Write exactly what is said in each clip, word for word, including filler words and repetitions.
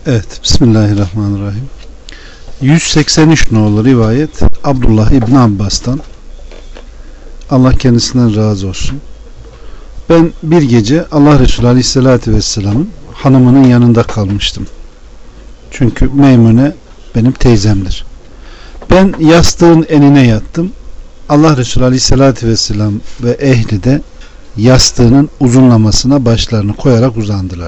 Evet, Bismillahirrahmanirrahim. yüz seksen üç nolu rivayet Abdullah İbni Abbas'tan. Allah kendisinden razı olsun. Ben bir gece Allah Resulü Aleyhisselatü Vesselam'ın hanımının yanında kalmıştım. Çünkü Meymune benim teyzemdir. Ben yastığın enine yattım. Allah Resulü Aleyhisselatü Vesselam ve ehli de yastığının uzunlamasına başlarını koyarak uzandılar.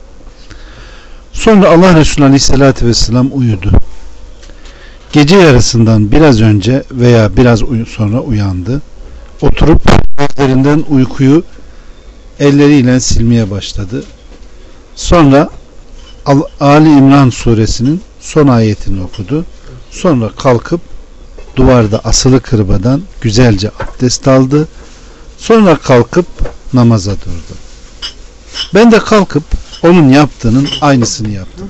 Sonra Allah Resulü Aleyhisselatü Vesselam uyudu. Gece yarısından biraz önce veya biraz sonra uyandı. Oturup gözlerinden uykuyu elleriyle silmeye başladı. Sonra Ali İmran suresinin son ayetini okudu. Sonra kalkıp duvarda asılı kırbadan güzelce abdest aldı. Sonra kalkıp namaza durdu. Ben de kalkıp onun yaptığının aynısını yaptım.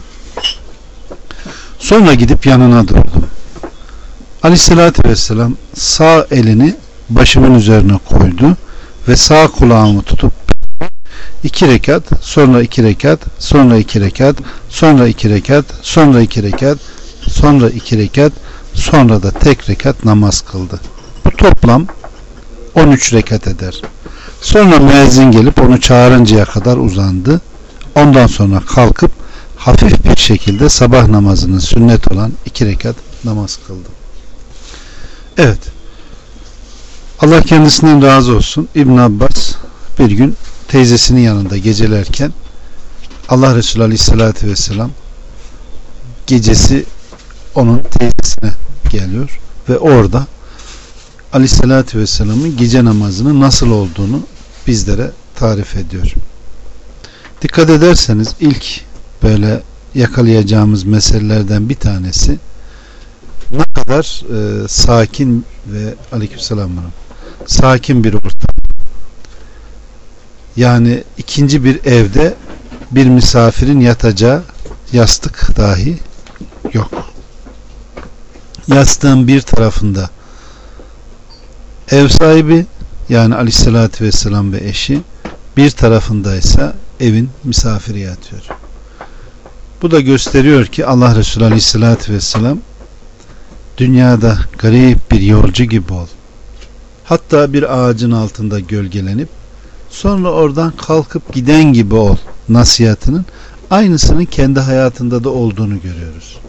Sonra gidip yanına durdum. Aleyhissalatü vesselam sağ elini başımın üzerine koydu ve sağ kulağımı tutup iki rekat, sonra iki rekat, sonra iki rekat, sonra iki rekat, sonra iki rekat, sonra iki rekat, sonra da tek rekat namaz kıldı. Bu toplam on üç rekat eder. Sonra müezzin gelip onu çağırıncaya kadar uzandı. Ondan sonra kalkıp hafif bir şekilde sabah namazının sünnet olan iki rekat namaz kıldı. Evet. Allah kendisinden razı olsun. İbn Abbas bir gün teyzesinin yanında gecelerken Allah Resulü Aleyhisselatü Vesselam gecesi onun teyzesine geliyor ve orada Aleyhisselatü Vesselam'ın gece namazının nasıl olduğunu bizlere tarif ediyor. Dikkat ederseniz ilk böyle yakalayacağımız meselelerden bir tanesi ne kadar e, sakin ve aleykümselam sakin bir ortam. Yani ikinci bir evde bir misafirin yatacağı yastık dahi yok. Yastığın bir tarafında ev sahibi yani Aleyhisselatü Vesselam ve eşi, bir tarafındaysa evin misafiri yatıyor. Bu da gösteriyor ki Allah Resulü Aleyhisselatü Vesselam dünyada garip bir yolcu gibi ol. Hatta bir ağacın altında gölgelenip sonra oradan kalkıp giden gibi ol nasihatının aynısının kendi hayatında da olduğunu görüyoruz.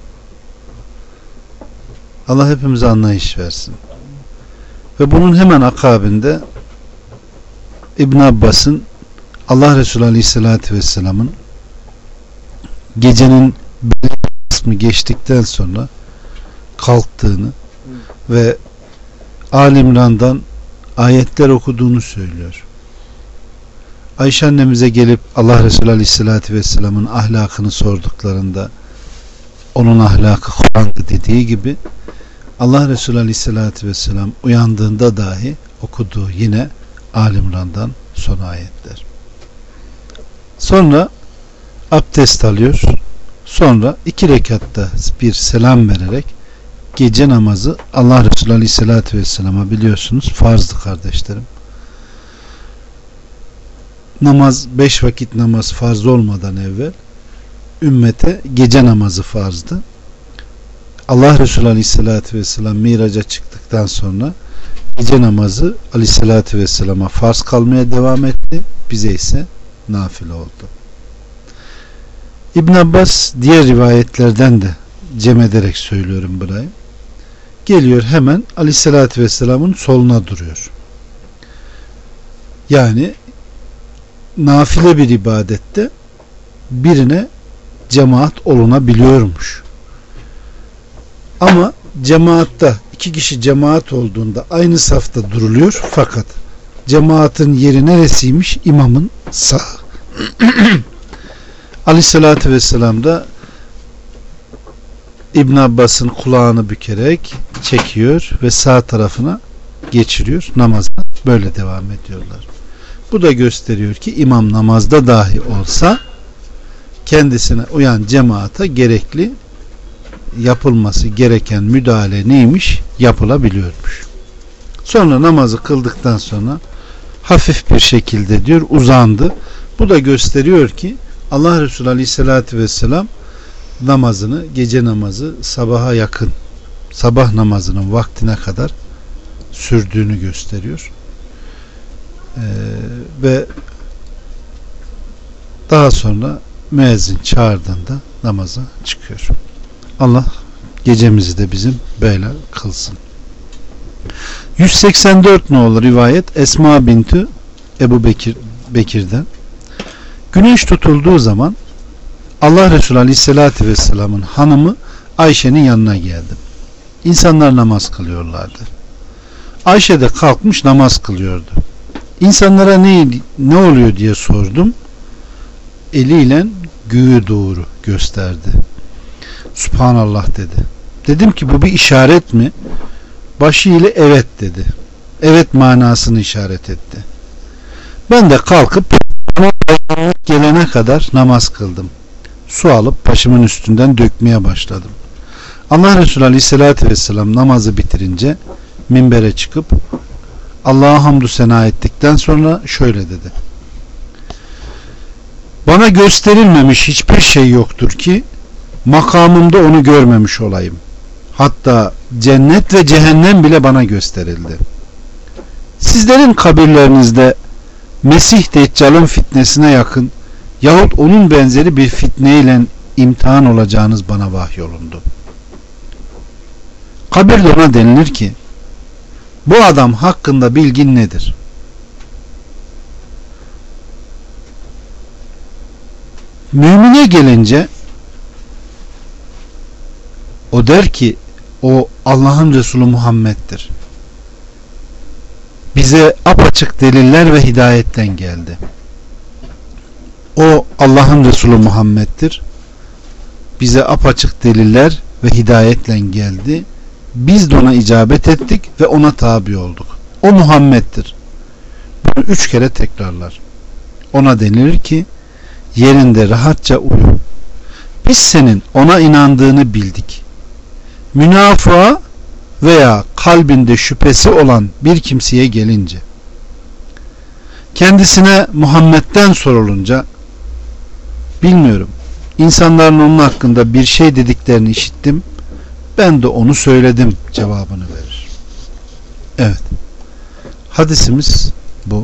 Allah hepimize anlayış versin. Ve bunun hemen akabinde İbn Abbas'ın Allah Resulü Aleyhisselatü Vesselam'ın gecenin bir kısmı geçtikten sonra kalktığını Hı. ve Ali İmran'dan ayetler okuduğunu söylüyor. Ayşe annemize gelip Allah Resulü Aleyhisselatü Vesselam'ın ahlakını sorduklarında onun ahlakı Kur'an'dı dediği gibi Allah Resulü Aleyhisselatü Vesselam uyandığında dahi okuduğu yine Ali İmran'dan son ayetler. Sonra abdest alıyor. Sonra iki rekatta bir selam vererek gece namazı Allah Resulü Aleyhisselatü Vesselam'a biliyorsunuz farzdı kardeşlerim. Namaz, beş vakit namaz farz olmadan evvel ümmete gece namazı farzdı. Allah Resulü Aleyhisselatü Vesselam miraca çıktıktan sonra gece namazı Aleyhisselatü Vesselam'a farz kalmaya devam etti. Bize ise nafile oldu. İbn Abbas diğer rivayetlerden de cem ederek söylüyorum burayı. Geliyor hemen Aleyhisselatü Vesselam'ın soluna duruyor. Yani nafile bir ibadette birine cemaat olunabiliyormuş. Ama cemaatta iki kişi cemaat olduğunda aynı safta duruluyor fakat cemaatin yeri neresiymiş? İmamın sağ. Aleyhissalatü Vesselam da İbn Abbas'ın kulağını bükerek çekiyor ve sağ tarafına geçiriyor. Namaza böyle devam ediyorlar. Bu da gösteriyor ki imam namazda dahi olsa kendisine uyan cemaate gerekli yapılması gereken müdahale neymiş? Yapılabiliyormuş. Sonra namazı kıldıktan sonra hafif bir şekilde diyor uzandı. Bu da gösteriyor ki Allah Resulü Aleyhisselatü Vesselam namazını, gece namazı sabaha yakın, sabah namazının vaktine kadar sürdüğünü gösteriyor. Ee, ve daha sonra müezzin çağırdığında namaza çıkıyor. Allah gecemizi de bizim böyle kılsın. yüz seksen dört nolu rivayet Esma binti Ebu Bekir Bekir'den. Güneş tutulduğu zaman Allah Resulü Aleyhisselatü Vesselam'ın hanımı Ayşe'nin yanına geldim. İnsanlar namaz kılıyorlardı. Ayşe de kalkmış namaz kılıyordu. İnsanlara ne, ne oluyor diye sordum. Eliyle göğü doğru gösterdi. Subhanallah dedi. Dedim ki bu bir işaret mi? Başı ile evet dedi. Evet manasını işaret etti. Ben de kalkıp gelene kadar namaz kıldım. Su alıp başımın üstünden dökmeye başladım. Allah Resulü Aleyhisselatü Vesselam namazı bitirince minbere çıkıp Allah'a hamdü sena ettikten sonra şöyle dedi. Bana gösterilmemiş hiçbir şey yoktur ki makamımda onu görmemiş olayım. Hatta cennet ve cehennem bile bana gösterildi. Sizlerin kabirlerinizde Mesih Deccal'ın fitnesine yakın yahut onun benzeri bir fitneyle imtihan olacağınız bana vahyolundu. Kabirde ona denilir ki bu adam hakkında bilgin nedir? Mümine gelince o der ki o Allah'ın Resulü Muhammed'dir. Bize apaçık deliller ve hidayetten geldi. O Allah'ın Resulü Muhammed'dir. Bize apaçık deliller ve hidayetle geldi. Biz de ona icabet ettik ve ona tabi olduk. O Muhammed'dir. Bunu üç kere tekrarlar. Ona denilir ki yerinde rahatça uyu. Biz senin ona inandığını bildik. Münafığa veya kalbinde şüphesi olan bir kimseye gelince kendisine Muhammed'den sorulunca bilmiyorum. İnsanların onun hakkında bir şey dediklerini işittim. Ben de onu söyledim cevabını verir. Evet. Hadisimiz bu.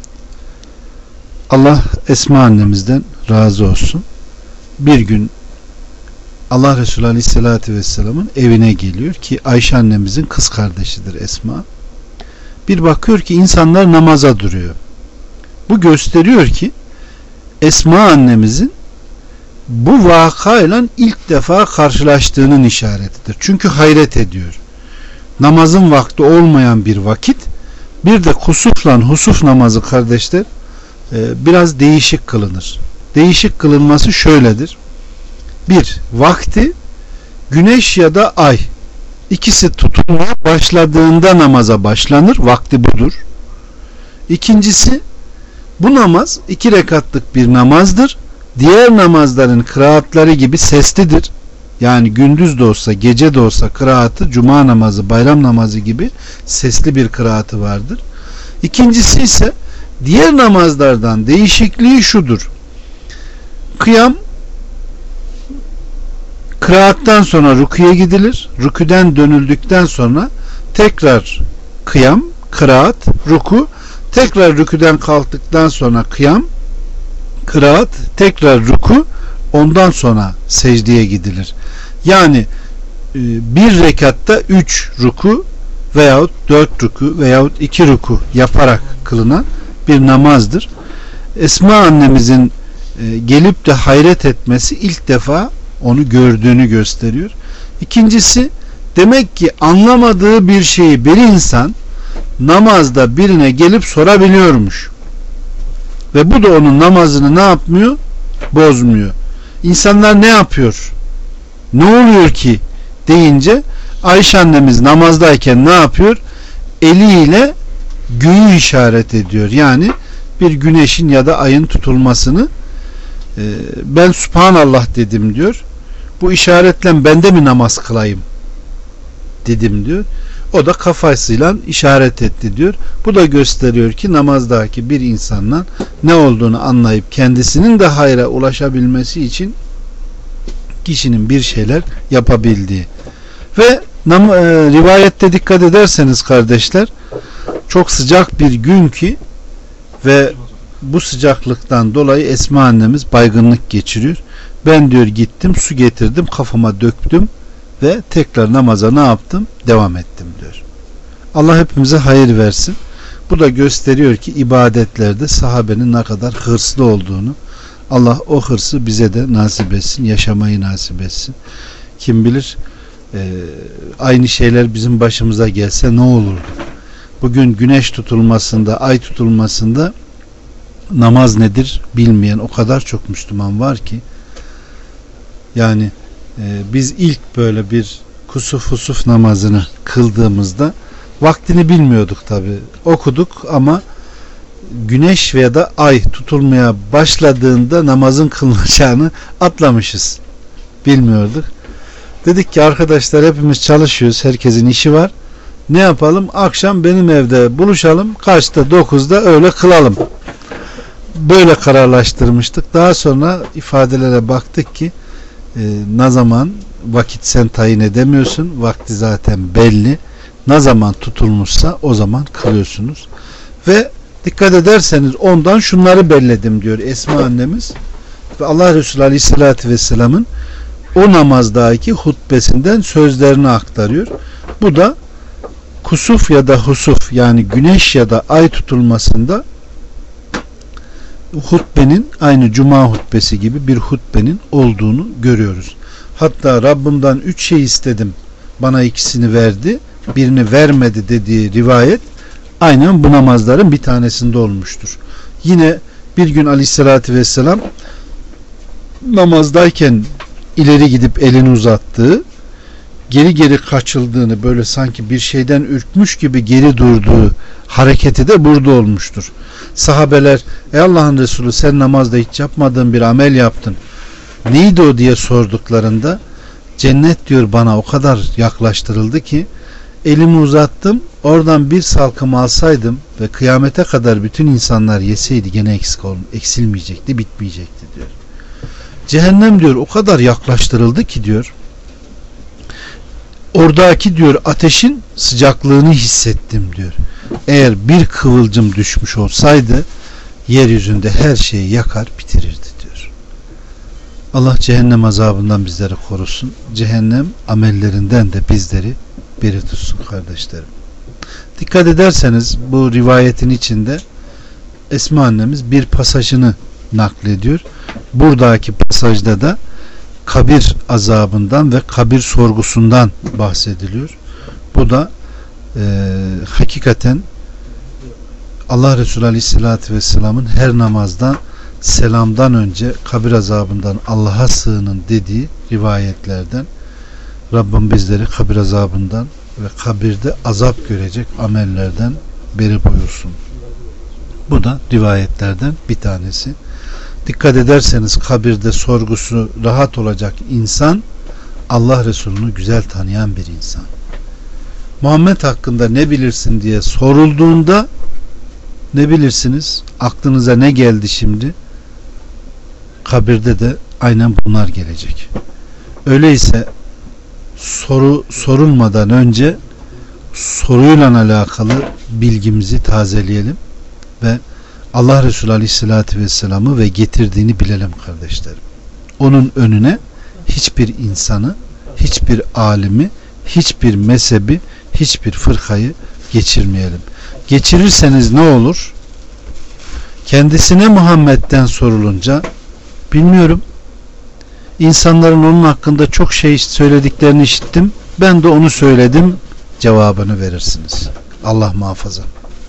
Allah Esma annemizden razı olsun. Bir gün Allah Resulü Aleyhisselatü Vesselam'ın evine geliyor ki Ayşe annemizin kız kardeşidir Esma. Bir bakıyor ki insanlar namaza duruyor. Bu gösteriyor ki Esma annemizin bu vakayla ilk defa karşılaştığının işaretidir. Çünkü hayret ediyor. Namazın vakti olmayan bir vakit, bir de kusufla husuf namazı kardeşler biraz değişik kılınır. Değişik kılınması şöyledir. Bir, vakti güneş ya da ay ikisi tutulmaya başladığında namaza başlanır. Vakti budur. İkincisi, bu namaz iki rekatlık bir namazdır. Diğer namazların kıraatları gibi seslidir. Yani gündüz de olsa gece de olsa kıraatı cuma namazı, bayram namazı gibi sesli bir kıraatı vardır. İkincisi ise diğer namazlardan değişikliği şudur. Kıyam kıraattan sonra rüküye gidilir. Rüküden dönüldükten sonra tekrar kıyam, kıraat, rükû, tekrar rüküden kalktıktan sonra kıyam, kıraat, tekrar rükû, ondan sonra secdeye gidilir. Yani bir rekatta üç rükû veyahut dört rükû veyahut iki rükû yaparak kılınan bir namazdır. Esma annemizin gelip de hayret etmesi ilk defa onu gördüğünü gösteriyor. İkincisi, demek ki anlamadığı bir şeyi bir insan namazda birine gelip sorabiliyormuş. Ve bu da onun namazını ne yapmıyor? Bozmuyor. İnsanlar ne yapıyor? Ne oluyor ki? Deyince Ayşe annemiz namazdayken ne yapıyor? Eliyle göğü işaret ediyor. Yani bir güneşin ya da ayın tutulmasını. Ben Subhanallah dedim diyor. Bu işaretle ben de mi namaz kılayım dedim diyor. O da kafasıyla işaret etti diyor. Bu da gösteriyor ki namazdaki bir insanla ne olduğunu anlayıp kendisinin de hayra ulaşabilmesi için kişinin bir şeyler yapabildiği. Ve nam, e, rivayette dikkat ederseniz kardeşler, çok sıcak bir gün ki ve bu sıcaklıktan dolayı Esma annemiz baygınlık geçiriyor. Ben diyor gittim, su getirdim, kafama döktüm ve tekrar namaza ne yaptım? Devam ettim diyor. Allah hepimize hayır versin. Bu da gösteriyor ki ibadetlerde sahabenin ne kadar hırslı olduğunu. Allah o hırsı bize de nasip etsin, yaşamayı nasip etsin. Kim bilir e, aynı şeyler bizim başımıza gelse ne olurdu? Bugün güneş tutulmasında, ay tutulmasında namaz nedir bilmeyen o kadar çok Müslüman var ki, yani e, biz ilk böyle bir kusuf husuf namazını kıldığımızda vaktini bilmiyorduk tabi, okuduk ama güneş veya da ay tutulmaya başladığında namazın kılınacağını atlamışız, bilmiyorduk. Dedik ki arkadaşlar hepimiz çalışıyoruz, herkesin işi var, ne yapalım, akşam benim evde buluşalım, kaçta, dokuzda öyle kılalım, böyle kararlaştırmıştık. Daha sonra ifadelere baktık ki e, ne zaman vakit sen tayin edemiyorsun, vakti zaten belli, ne zaman tutulmuşsa o zaman kılıyorsunuz. Ve dikkat ederseniz ondan şunları belledim diyor Esma annemiz ve Allah Resulü Aleyhisselatü Vesselam'ın o namazdaki hutbesinden sözlerini aktarıyor. Bu da kusuf ya da husuf, yani güneş ya da ay tutulmasında hutbenin aynı cuma hutbesi gibi bir hutbenin olduğunu görüyoruz. Hatta Rabbimden üç şey istedim, bana ikisini verdi, birini vermedi dediği rivayet aynen bu namazların bir tanesinde olmuştur. Yine bir gün Aleyhisselatü Vesselam namazdayken ileri gidip elini uzattığı, geri geri kaçıldığını, böyle sanki bir şeyden ürkmüş gibi geri durduğu hareketi de burada olmuştur. Sahabeler, ey Allah'ın Resulü sen namazda hiç yapmadığın bir amel yaptın, neydi o diye sorduklarında, cennet diyor bana o kadar yaklaştırıldı ki elimi uzattım, oradan bir salkım alsaydım ve kıyamete kadar bütün insanlar yeseydi gene eksik olm eksilmeyecekti, bitmeyecekti diyor. Cehennem diyor o kadar yaklaştırıldı ki diyor, oradaki diyor ateşin sıcaklığını hissettim diyor. Eğer bir kıvılcım düşmüş olsaydı yeryüzünde her şeyi yakar bitirirdi diyor. Allah cehennem azabından bizleri korusun. Cehennem amellerinden de bizleri beri tutsun kardeşlerim. Dikkat ederseniz bu rivayetin içinde Esma annemiz bir pasajını naklediyor. Buradaki pasajda da kabir azabından ve kabir sorgusundan bahsediliyor. Bu da e, hakikaten Allah Resulü Aleyhisselatü Vesselam'ın her namazdan selamdan önce kabir azabından Allah'a sığının dediği rivayetlerden. Rabbim bizleri kabir azabından ve kabirde azap görecek amellerden beri buyursun. Bu da rivayetlerden bir tanesi. Dikkat ederseniz kabirde sorgusu rahat olacak insan Allah Resulü'nü güzel tanıyan bir insan. Muhammed hakkında ne bilirsin diye sorulduğunda ne bilirsiniz? Aklınıza ne geldi şimdi? Kabirde de aynen bunlar gelecek. Öyleyse soru sorulmadan önce soruyla alakalı bilgimizi tazeleyelim ve Allah Resulü Aleyhisselatü Vesselam'ı ve getirdiğini bilelim kardeşlerim. Onun önüne hiçbir insanı, hiçbir alimi, hiçbir mezhebi, hiçbir fırkayı geçirmeyelim. Geçirirseniz ne olur? Kendisine Muhammed'den sorulunca bilmiyorum, İnsanların onun hakkında çok şey söylediklerini işittim, ben de onu söyledim cevabını verirsiniz. Allah muhafaza.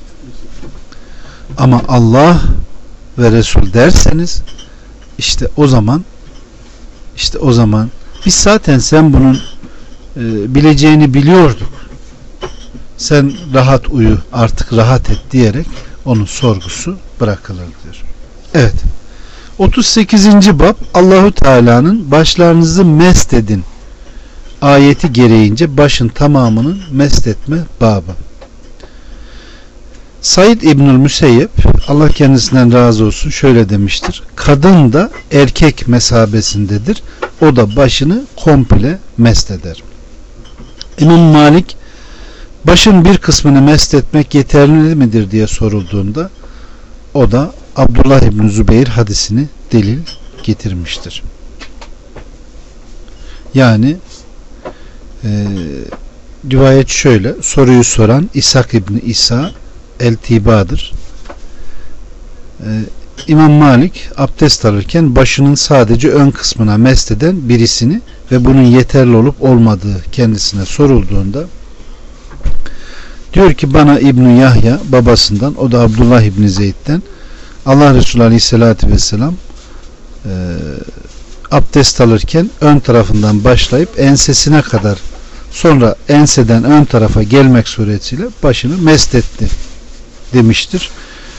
Ama Allah ve Resul derseniz işte o zaman işte o zaman biz zaten sen bunun e, bileceğini biliyorduk. Sen rahat uyu, artık rahat et diyerek onun sorgusu bırakılır diyor. Evet. otuz sekizinci bab Allahu Teala'nın başlarınızı mest edin ayeti gereğince başın tamamının mest etme babı. Said İbnül Müseyyep, Allah kendisinden razı olsun, şöyle demiştir: kadın da erkek mesabesindedir, o da başını komple mest eder. İmam Malik, başın bir kısmını mest etmek yeterli midir diye sorulduğunda o da Abdullah İbni Zübeyir hadisini delil getirmiştir. Yani e, rivayet şöyle, soruyu soran İshak İbni İsa El-Tiba'dır. E, İmam Malik abdest alırken başının sadece ön kısmına mest eden birisini ve bunun yeterli olup olmadığı kendisine sorulduğunda diyor ki bana İbn Yahya babasından, o da Abdullah İbni Zeyd'den, Allah Resulü Aleyhisselatü Vesselam e, abdest alırken ön tarafından başlayıp ensesine kadar, sonra enseden ön tarafa gelmek suretiyle başını mest etti demiştir.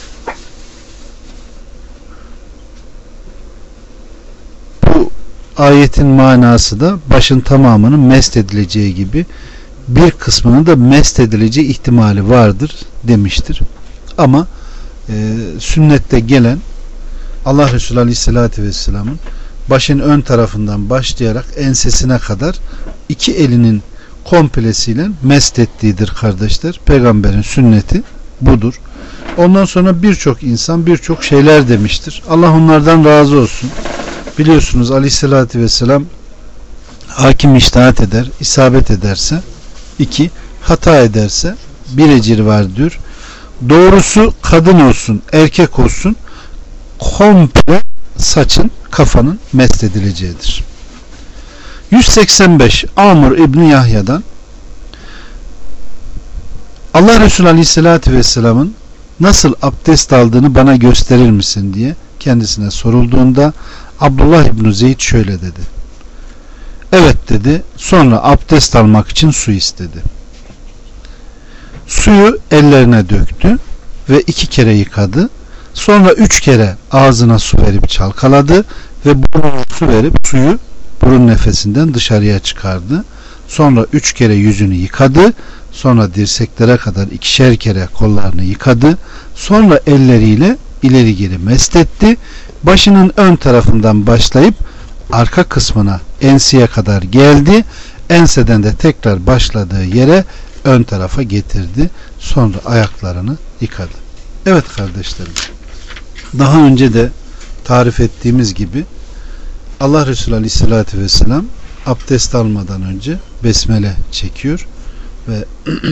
Bu ayetin manası da başın tamamının mest edileceği gibi bir kısmının da mest edileceği ihtimali vardır demiştir. Ama e, sünnette gelen Allah Resulü Aleyhisselatü Vesselam'ın başın ön tarafından başlayarak ensesine kadar iki elinin komplesiyle mest ettiğidir kardeşler. Peygamberin sünneti budur. Ondan sonra birçok insan birçok şeyler demiştir. Allah onlardan razı olsun. Biliyorsunuz Aleyhisselatü Vesselam hakim içtihat eder, isabet ederse iki, hata ederse bir ecir var diyor. Doğrusu kadın olsun, erkek olsun, komple saçın, kafanın mest edileceğidir. yüz seksen beş Amr İbni Yahya'dan, Allah Resulü Aleyhisselatü Vesselam'ın nasıl abdest aldığını bana gösterir misin diye kendisine sorulduğunda Abdullah İbni Zeyd şöyle dedi: evet dedi. Sonra abdest almak için su istedi. Suyu ellerine döktü ve iki kere yıkadı. Sonra üç kere ağzına su verip çalkaladı ve burnuna su verip suyu burun nefesinden dışarıya çıkardı. Sonra üç kere yüzünü yıkadı. Sonra dirseklere kadar ikişer kere kollarını yıkadı. Sonra elleriyle ileri geri mest etti. Başının ön tarafından başlayıp arka kısmına, enseye kadar geldi. Enseden de tekrar başladığı yere ön tarafa getirdi. Sonra ayaklarını yıkadı. Evet kardeşlerim, daha önce de tarif ettiğimiz gibi Allah Resulü Aleyhisselatü Vesselam abdest almadan önce besmele çekiyor ve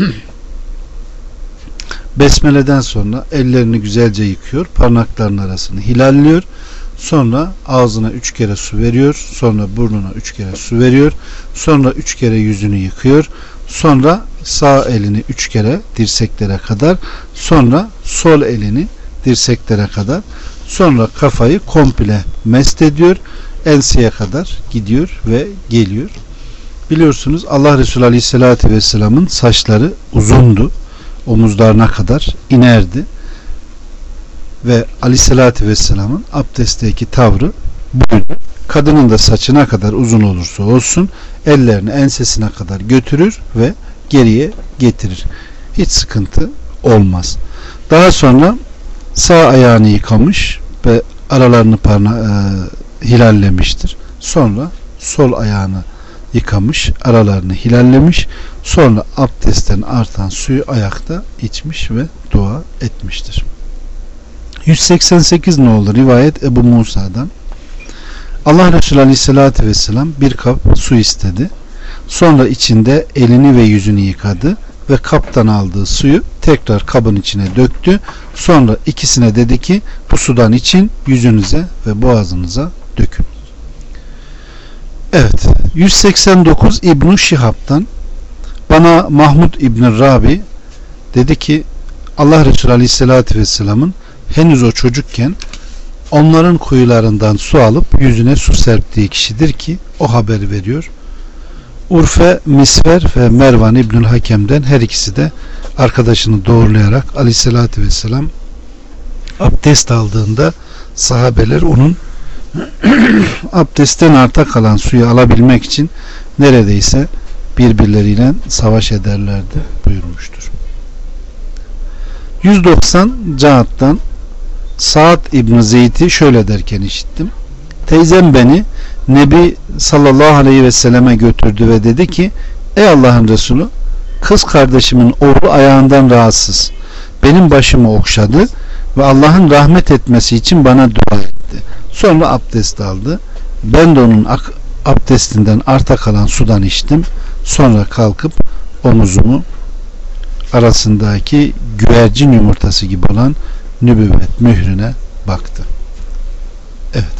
besmeleden sonra ellerini güzelce yıkıyor, parmaklarının arasını hilalliyor, sonra ağzına üç kere su veriyor, sonra burnuna üç kere su veriyor, sonra üç kere yüzünü yıkıyor, sonra sağ elini üç kere dirseklere kadar, sonra sol elini dirseklere kadar, sonra kafayı komple mest ediyor, enseye kadar gidiyor ve geliyor. Biliyorsunuz Allah Resulü Aleyhisselatü Vesselam'ın saçları uzundu, omuzlarına kadar inerdi ve Aleyhisselatü Vesselam'ın abdestteki tavrı buydu. Kadının da saçına kadar uzun olursa olsun ellerini ensesine kadar götürür ve geriye getirir. Hiç sıkıntı olmaz. Daha sonra sağ ayağını yıkamış ve aralarını parna, e, hilallemiştir. Sonra sol ayağını yıkamış, aralarını hilallemiş. Sonra abdestten artan suyu ayakta içmiş ve dua etmiştir. yüz seksen sekiz nolu rivayet Ebu Musa'dan, Allah Resulü Aleyhisselatü Vesselam bir kap su istedi. Sonra içinde elini ve yüzünü yıkadı ve kaptan aldığı suyu tekrar kabın içine döktü. Sonra ikisine dedi ki bu sudan için yüzünüze ve boğazınıza dökün. Evet, yüz seksen dokuz İbn-i Şihab'dan, bana Mahmud İbn-i Rabi dedi ki Allah Resulü Aleyhisselatü Vesselam'ın henüz o çocukken onların kuyularından su alıp yüzüne su serptiği kişidir ki o haberi veriyor. Urfe, Misver ve Mervan İbnül Hakem'den her ikisi de arkadaşını doğrulayarak Aleyhisselatü Vesselam abdest aldığında sahabeler onun abdestten arta kalan suyu alabilmek için neredeyse birbirleriyle savaş ederlerdi buyurmuştur. yüz doksan Cahat'tan Sa'd İbn Zeyd'i şöyle derken işittim. Teyzem beni Nebi sallallahu aleyhi ve selleme götürdü ve dedi ki, ey Allah'ın Resulü, kız kardeşimin oğlu ayağından rahatsız. Benim başımı okşadı ve Allah'ın rahmet etmesi için bana dua etti. Sonra abdest aldı. Ben de onun abdestinden arta kalan sudan içtim. Sonra kalkıp omuzumu arasındaki güvercin yumurtası gibi olan nübüvvet mührüne baktı. Evet.